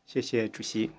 谢谢主席。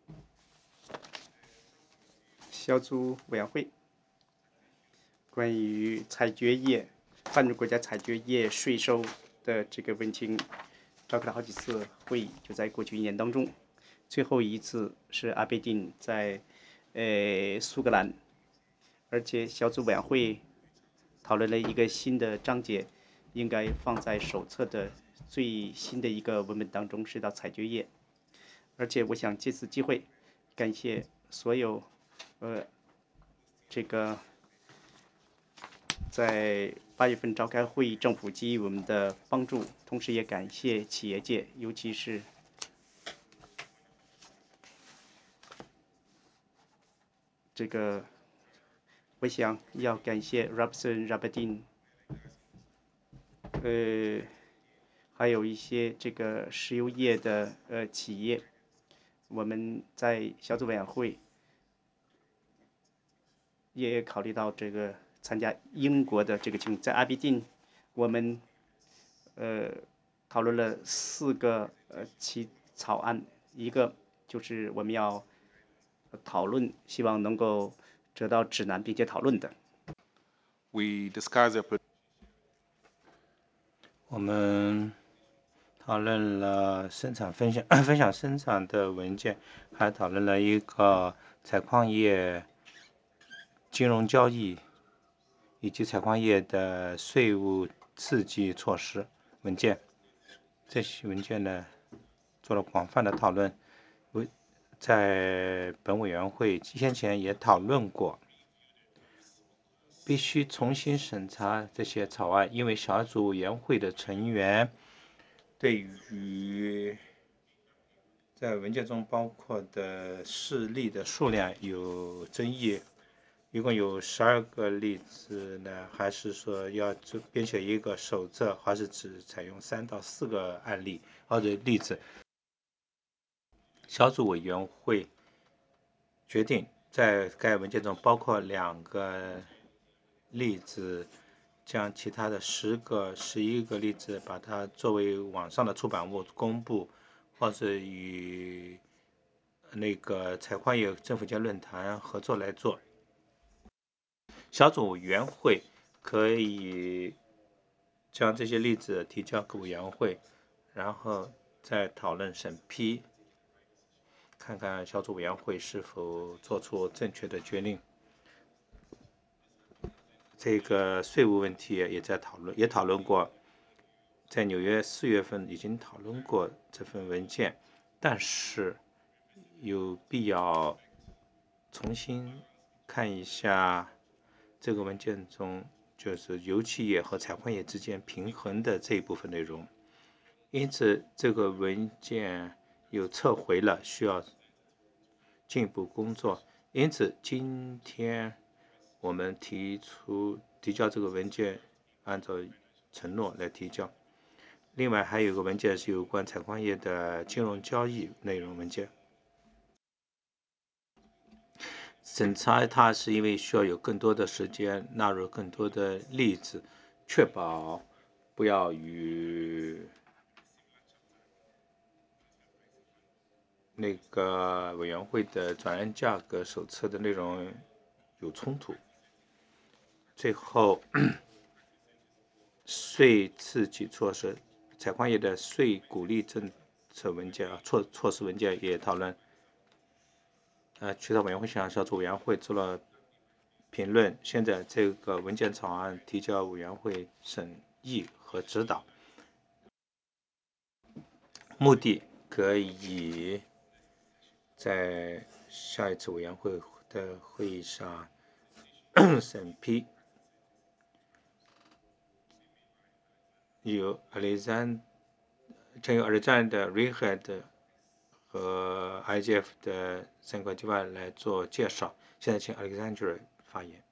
小组委员会关于采掘业发展国家采掘业税收的这个问题召开了好几次会议，就在过去1年当中，最后一次是阿贝丁在苏格兰，而且小组委员会讨论了一个新的章节，应该放在手册的最新的一个文本当中，是到采掘业。而且我想借此机会感谢所有这个在8月份召开会议政府给予我们的帮助，同时也感谢企业界，尤其是这个我想要感谢 Robson Rabadin 还有一些这个石油业的企业，我们在小组委员会也考虑到这个参加英国的这个情况，在阿比丁，我们讨论了4个起草案，一个就是我们要讨论，希望能够得到指南并且讨论的。 我们讨论了生产分享生产的文件，还讨论了一个采矿业金融交易以及采矿业的税务刺激措施文件。这些文件呢，做了广泛的讨论。在本委员会先前也讨论过，必须重新审查这些草案，因为小组委员会的成员对于在文件中包括的事例的数量有争议，一共有12个例子呢，还是说要编写一个手册，还是只采用3到4个案例或者例子？小组委员会决定在该文件中包括2个例子，将其他的11个例子把它作为网上的出版物公布，或者与那个采矿业政府间论坛合作来做。小组委员会可以将这些例子提交给委员会，然后再讨论审批，看看小组委员会是否做出正确的决定。这个税务问题也讨论过，在纽约4月份已经讨论过这份文件，但是有必要重新看一下这个文件中就是油气业和采矿业之间平衡的这一部分内容，因此这个文件又撤回了，需要进一步工作。因此今天我们提交这个文件，按照承诺来提交。另外还有一个文件是有关采矿业的金融交易内容文件。审查它是因为需要有更多的时间，纳入更多的例子，确保不要与那个委员会的转让价格手册的内容有冲突。最后，税刺激措施，采矿业的税鼓励政策文件措施文件也讨论。渠道委员会向小组委员会做了评论，现在这个文件草案提交委员会审议和指导，目的可以在下一次委员会的会议上审批。由 Alexander Rehed 和 IGF 的相关计划来做介绍。现在请 Alexander 发言。